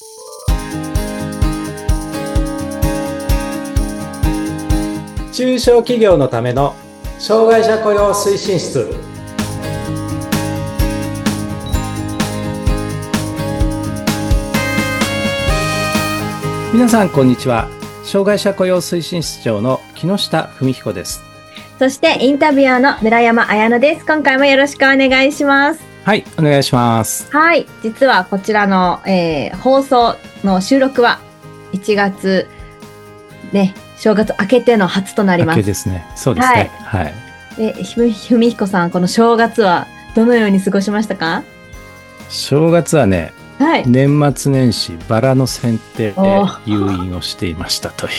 中小企業のための障害者雇用推進室。皆さんこんにちは。障害者雇用推進室長の木下文彦です。 そしてインタビュアーの村山彩乃です。今回もよろしくお願いします。 はい、お願いします。 はい、実はこちらの、放送の収録は1月ね、正月明けての初となります。 明けですね。そうですね。はい。 で、文彦さん、この正月はどのように過ごしましたか？ 正月はね、 はい、 年末年始バラの剪定で誘引をしていましたという。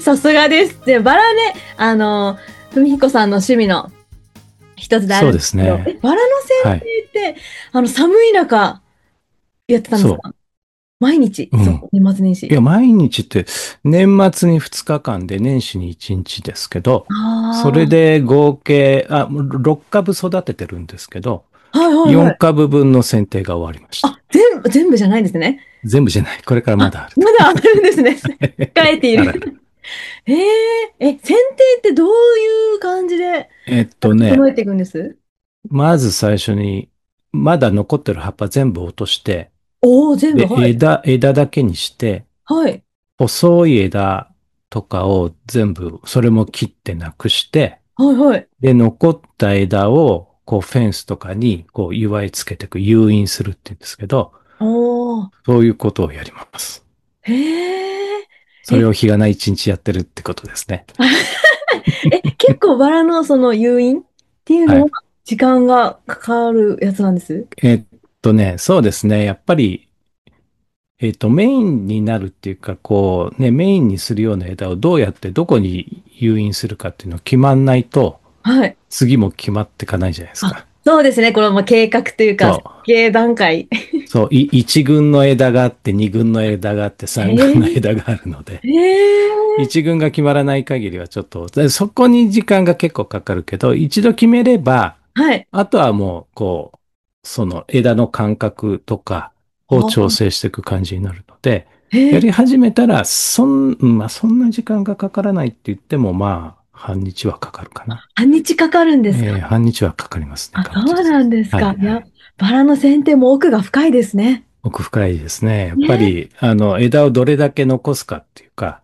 さすがです。で、バラね、文彦さんの趣味の一つであるんですけど、 そうですね。 バラの剪定って、はい、寒い中やってたんですか？毎日、そう、年末年始。 いや、毎日って、年末に2日間で年始に1日ですけど、それで合計、6株育ててるんですけど、4株分の剪定が終わりました。 あ、全部じゃないんですね。 全部じゃない。これからまだある。 まだあるんですね。控えている。剪定ってどういう感じで整えていくんです？ まず最初に、まだ残ってる葉っぱ全部落として、 全部、はい。 枝だけにして、 はい。 細い枝とかを全部、それも切ってなくして、 はいはい。 で、残った枝を、こう、フェンスとかに、こう、祝いつけていく、誘引するって言うんですけど、そういうことをやります。それを日がない一日やってるってことですね。 結構バラのその誘引っていうのは時間がかかるやつなんです？ そうですね。やっぱり、メインになるっていうか、こう、ね、メインにするような枝をどうやってどこに誘引するかっていうのを決まんないと、 はい。 次も決まっていかないじゃないですか。 そうですね。これも計画というか、設計段階。 そう、1軍の枝があって、2軍の枝があって、3軍の枝があるので、1軍が決まらない限りはちょっと、そこに時間が結構かかるけど、一度決めれば、 はい。 あとはもう、こう、その枝の間隔とかを調整していく感じになるので、やり始めたら、そんな時間がかからないって言っても、まあ、半日はかかるかな。 半日かかるんですか？ 半日はかかりますね。 そうなんですか。 はいはい、 バラの剪定も奥が深いですね。 奥深いですね。やっぱり、枝をどれだけ残すかっていうか、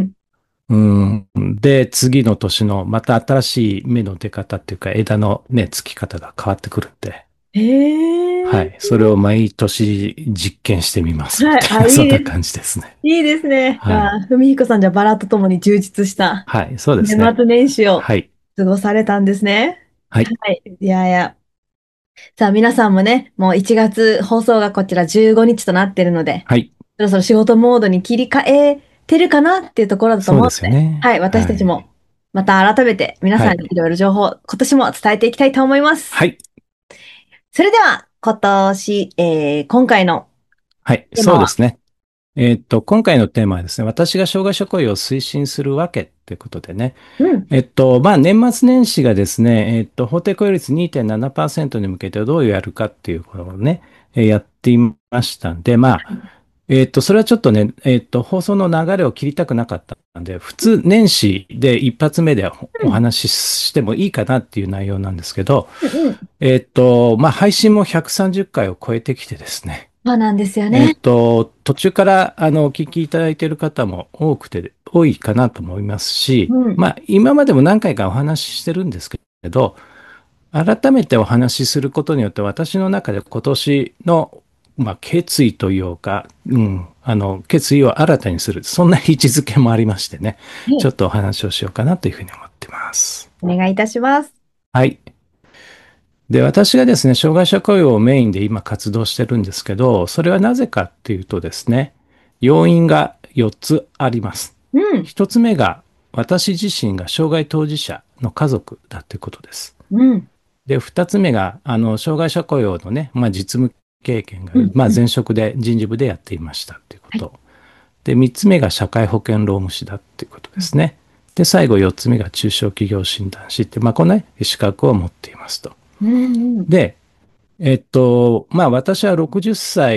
で、次の年のまた新しい芽の出方っていうか、枝のね、つき方が変わってくるんで。はい。それを毎年実験してみます。はい。そんな感じですね。 いいですね。文彦さんじゃバラとともに充実した。 はい。そうですね。 年末年始を過ごされたんですね。 はい。 はい。さあ、皆さんもね、もう1月放送がこちら15日となっているので、 はい。 そろそろ仕事モードに切り替えてるかなっていうところだと思うので、 そうですよね。 はい。私たちもまた改めて皆さんにいろいろ情報、今年も伝えていきたいと思います。 はい。 それでは、今回のはい、そうですね。今回のテーマはですね、私が障害者雇用を推進するわけってことでね。年末年始がですね、法定雇用率 2.7% に向けてどうやるかっていうことをね、やっていましたんで、それはちょっとね、放送の流れを切りたくなかったんで、普通年始で一発目でお話ししてもいいかなっていう内容なんですけど、配信も130回を超えてきてですね。 そうなんですよね。 途中からお聞きいただいている方も多いかなと思いますし、今までも何回かお話ししてるんですけど、改めてお話しすることによって私の中で今年の決意というか、決意を新たにする、そんな位置づけもありましてね、ちょっとお話をしようかなというふうに思ってます。 お願いいたします。 はい。で、私がですね、障害者雇用をメインで今活動してるんですけど、それはなぜかっていうとですね、要因が4つあります。1つ目が、私自身が障害当事者の家族だということです。で、2つ目が、障害者雇用のね、実務経験が、前職で人事部でやっていましたということ。で、3つ目が社会保険労務士だっていうことですね。で、最後4つ目が中小企業診断士って、この、ね、資格を持っていますと。で、私は60歳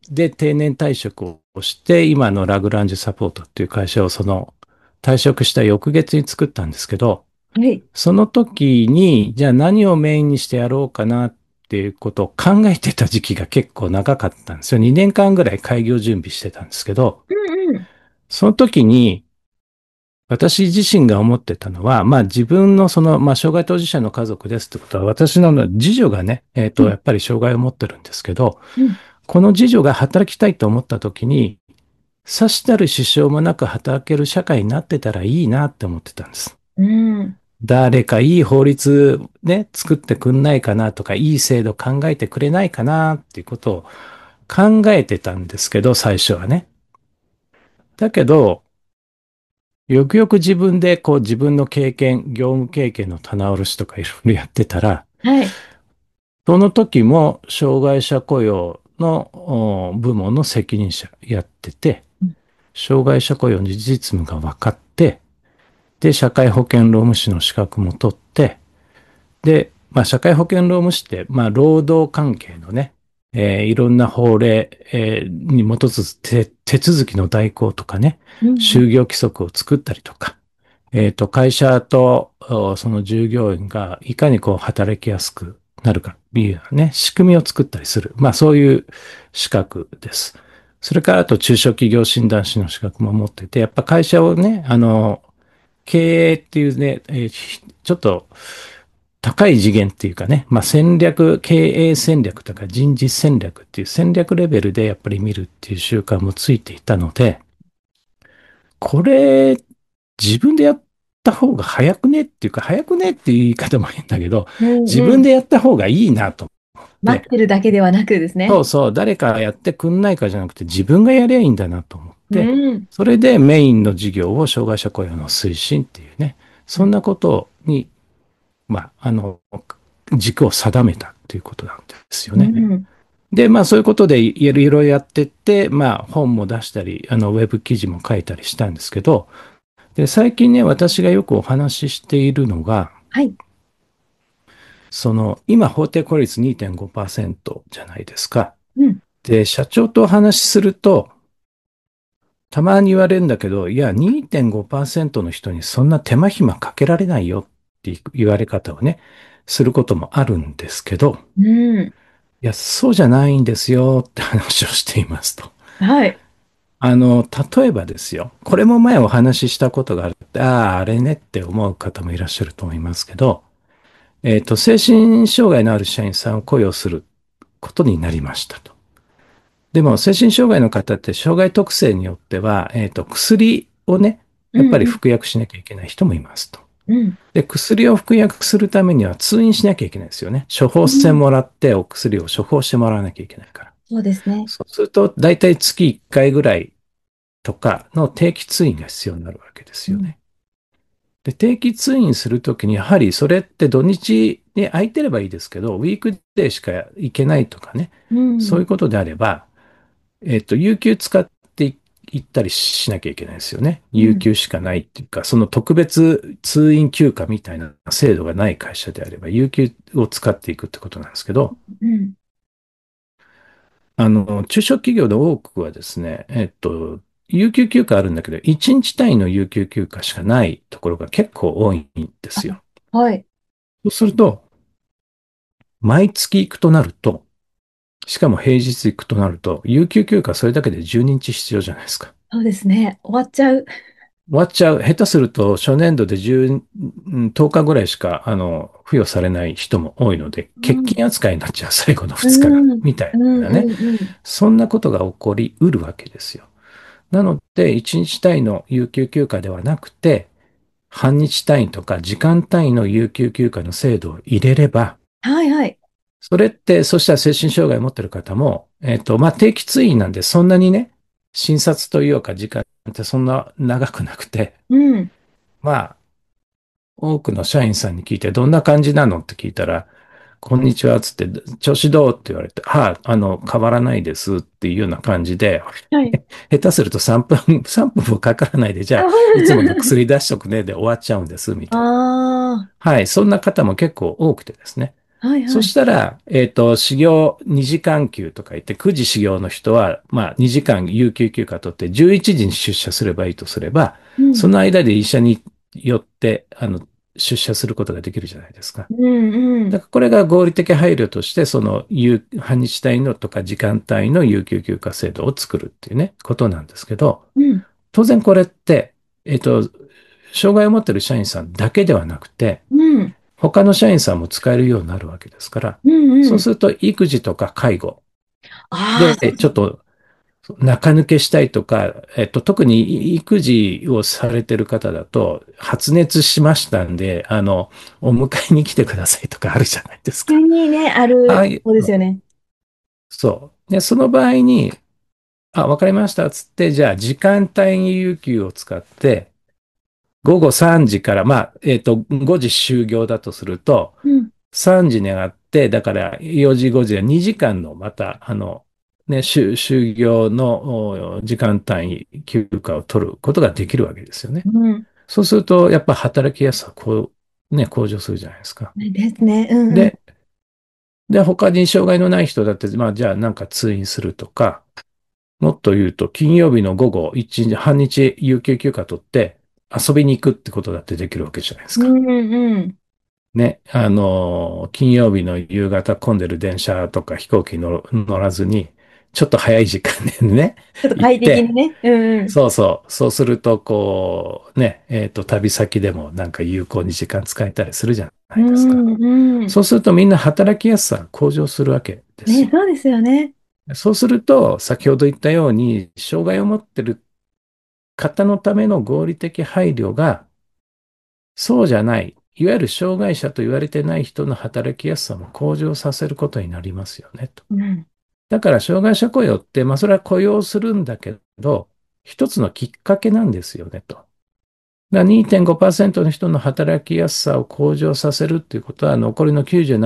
で定年退職をして、今のラグランジュサポートっていう会社を退職した翌月に作ったんですけど、 はい。 その時に、じゃあ何をメインにしてやろうかなっていうことを考えてた時期が結構長かったんですよ。2年間ぐらい開業準備してたんですけど、 うんうん。 その時に私自身が思ってたのは、まあ自分の障害当事者の家族ですってことは、私の次女がね、 うん。 やっぱり障害を持ってるんですけど、 うん。 この次女が働きたいと思った時に、さしたる支障もなく働ける社会になってたらいいなって思ってたんです。 うん。 誰かいい法律ね、作ってくんないかなとか、いい制度考えてくれないかなっていうことを考えてたんですけど、最初はね。だけど、よくよく自分で自分の経験、業務経験の棚卸しとかいろいろやってたら、 はい。 その時も障害者雇用の部門の責任者やってて、 うん。 障害者雇用の実務が分かって、で、社会保険労務士の資格も取って、で、社会保険労務士って、労働関係のね、いろんな法令、に基づく手続きの代行とかね、 うん。 就業規則を作ったりとか、会社とその従業員がいかに働きやすくなるかっていうようなね、仕組みを作ったりする。そういう資格です。それからあと中小企業診断士の資格も持ってて、やっぱ会社をね、経営っていうね、ちょっと高い次元っていうかね、戦略、経営戦略とか人事戦略っていう戦略レベルでやっぱり見るっていう習慣もついていたので、これ、自分でやった方が早くねっていうか、早くねっていう言い方も変だけど、 うんうん。 自分でやった方がいいなと思って、 待ってるだけではなくですね。 そうそう、誰かやってくんないかじゃなくて、自分がやりゃいいんだなと思っうて、 ん。 それでメインの事業を障害者雇用の推進っていうね、そんなことに、まあ、あの、軸を定めたっていうことなんですようね。 ん。 で、そういうことでいろいろやってって、本も出したり、ウェブ記事も書いたりしたんですけど、で、最近ね、私がよくお話ししているのが、 はい。 今、法定効率2.5%じゃないですか。 うん。 で、社長とお話しすると、たまに言われるんだけど、いや、2.5%の人にそんな手間暇かけられないよっていう言われ方をね、することもあるんですけど、 うん。 いや、そうじゃないんですよって話をしていますと。 はい。 例えばですよ。これも前お話ししたことがあるって、ああ、あれねって思う方もいらっしゃると思いますけど、精神障害のある社員さんを雇用することになりましたと。でも、精神障害の方って障害特性によっては、薬をね、やっぱりうんうん。 服薬しなきゃいけない人もいますと。 うん。 で、薬を服薬するためには通院しなきゃいけないですよね。処方箋うん。 もらってお薬を処方してもらわなきゃいけないから。 そうですね。 そうすると、だいたい月1回ぐらいとかの定期通院が必要になるわけですうん。 よね。で、定期通院するときに、やはりそれって土日に空いてればいいですけど、ウィークデーしか行けないとかね、 うん。 そういうことであれば、有給使って行ったりしなきゃいけないですよね。 うん。 有給しかないっていうか、その特別通院休暇みたいな制度がない会社であれば、有給を使っていくってことなんですけど、 うん。 中小企業で多くはですね、有給休暇あるんだけど、1日単位の有給休暇しかないところが結構多いんであ、 すよ。 はい。 そうすると、毎月行くとなると、しかも平日行くとなると、有給休暇それだけで12日必要じゃないですか。 そうですね。終わっちゃう。 終わっちゃう。下手すると、初年度で10日ぐらいしか、付与されない人も多いので、欠うん。 勤扱いになっちゃう、最後のう 2日が、 ん。 みたいうん。 なね。 うん。 そんなことが起こりうるわけですよ。なので、1日単位の有給休暇ではなくて、半日単位とか時間単位の有給休暇の制度を入れれば、 はいはい。 それって、そしたら精神障害を持っている方も、定期通院なんで、そんなにね、診察というか時間ってそんな長くなくて、 うん。 まあ、多くの社員さんに聞いて、どんな感じなのって聞いたら、こんにちは、つって、調子どうって言われて、はい、変わらないですっていうような感じで、 はい。 下手すると3分もかからないで、じゃあ、いつもの薬出しとくねで終わっちゃうんです、みたいな。 ああ。 はい、そんな方も結構多くてですね。 はいはい。 そしたら、始業2時間休とか言って、9時始業の人は、まあ、2時間有給休暇取って、11時に出社すればいいとすれば、 うん。 その間で医者によって、出社することができるじゃないですか。 うんうん。 だからこれが合理的配慮として、その半日単位のとか時間単位の有給休暇制度を作るっていうね、ことなんですけど、 うん。 当然これって、障害を持っている社員さんだけではなくて、 うん。 他の社員さんも使えるようになるわけですから、 うんうん。 そうすると育児とか介護ああ、 でちょっと中抜けしたいとか、特に育児をされてる方だと、発熱しましたんで、お迎えに来てくださいとかあるじゃないです急か。 にね、ああある、そうですいうの。 よね。 そう。で、その場合に、あ、わかりました、つって、じゃあ、時間帯有給を使って、午後3時から、まあ、5時終業だとすると、 うん。 3時に上がって、だから4時5時は2時間のまた、ね、就業の時間単位休暇を取ることができるわけですよね。 うん。 そうすると、やっぱ働きやすさ、こう、ね、向上するじゃないですか。 ですね。うんうん。 で、他に障害のない人だって、まあ、じゃあなんか通院するとか、もっと言うと、金曜日の午後1日、半日有給休暇取って遊びに行くってことだってできるわけじゃないですか。 うんうん。 ね、金曜日の夕方混んでる電車とか飛行機乗らずに、ちょっと早い時間でね、 ちょっと快適に行って、 ね。うんうん。 そうそう、そうすると、こう、ね、旅先でもなんか有効に時間使えたりするじゃなういですか。 んうん。 そうするとみんな働きやすさが向上するわけですね、 よ。 そうですよね。 そうすると、先ほど言ったように、障害を持ってる方のための合理的配慮が、そうじゃない、いわゆる障害者と言われてない人の働きやすさも向上させることになりますよね、と。 うん。 だから、障害者雇用って、まあ、それは雇用するんだけど、一つのきっかけなんですよね、と。2.5% の人の働きやすさを向上させるっていうことは、残りの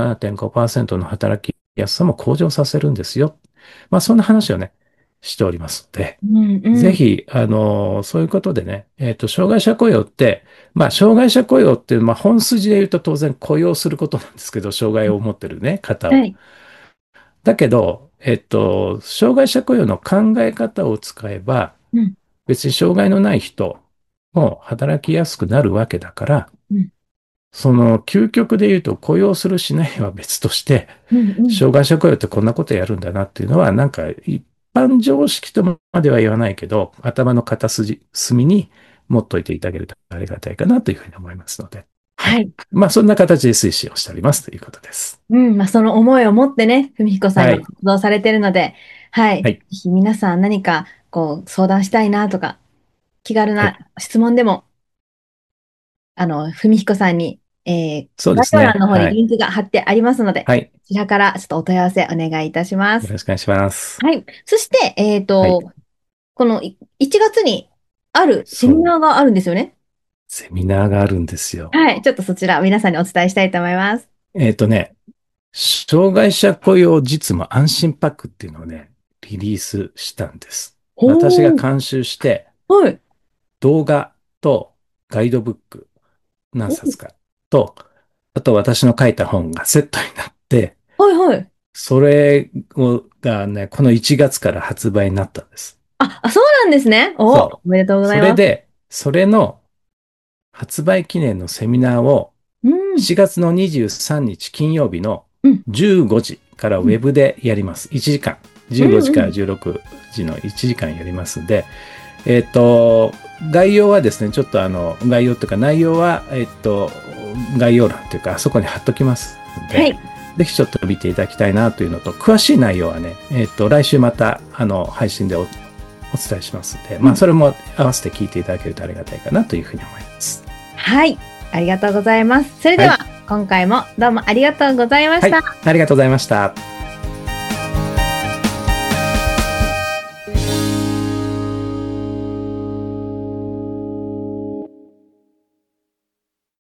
97.5% の働きやすさも向上させるんですよ。まあ、そんな話をね、しておりますので、 うんうん。 ぜひ、そういうことでね、障害者雇用って、まあ、障害者雇用って、まあ、本筋で言うと当然雇用することなんですけど、障害を持ってるね、方を。 はい。 だけど、障害者雇用の考え方を使えば、 うん。 別に障害のない人も働きやすくなるわけだから、 うん。 その究極で言うと雇用するしないは別として、 うんうん。 障害者雇用ってこんなことやるんだなっていうのは、なんか一般常識とまでは言わないけど、頭の片隅に持っといていただけるとありがたいかなというふうに思いますので。はい。 はい。 まあそんな形で推進をしておりますということです。 うん。まあ、その思いを持ってね、文彦さんはい。 が活動されてるので、はい。ぜはい。 ひ皆さん何か、こう、相談したいなとか、気軽はい。 な質問でも、文彦さんに、 そうで概すね。 要欄の方にはい。 リンクが貼ってありますので、 はい。 こちらからちょっとお問い合わせお願いいたします。 よろしくお願いします。 はい。そして、 はい。 この1月にあるセミそう。 ナーがあるんですよね。 セミナーがあるんですよ。 はい。ちょっとそちら皆さんにお伝えしたいと思います。 ね、障害者雇用実務安心パックっていうのをね、リリースしたんです。私がおー。 監修して、 はい。 動画とガイドブック何お、 冊かと、あと私の書いた本がセットになって、 はいはい。 それがね、この1月から発売になったんです。 そうなんですね。 そう。 おめでとうございます。 それで、それの発売記念のセミナーをうん。 7月の23日金曜日のうん。 15時からウうん。 ェブでやります。1時間。 う 15時からんうん。 16時の1時間やりますんで、えっと、概要はですね、ちょっと概要というか内容は、概要欄というか、あそこに貼っときますので、 はい。 ぜひちょっと見ていただきたいなというのと、詳しい内容はね、来週また、配信でお伝えしますので、まあ、 うん。 それも合わせて聞いていただけるとありがたいかなというふうに思います。 はい。ありがとうございます。それでは、 はい。 今回もどうもありがとうございましはい。 た。 ありがとうございました。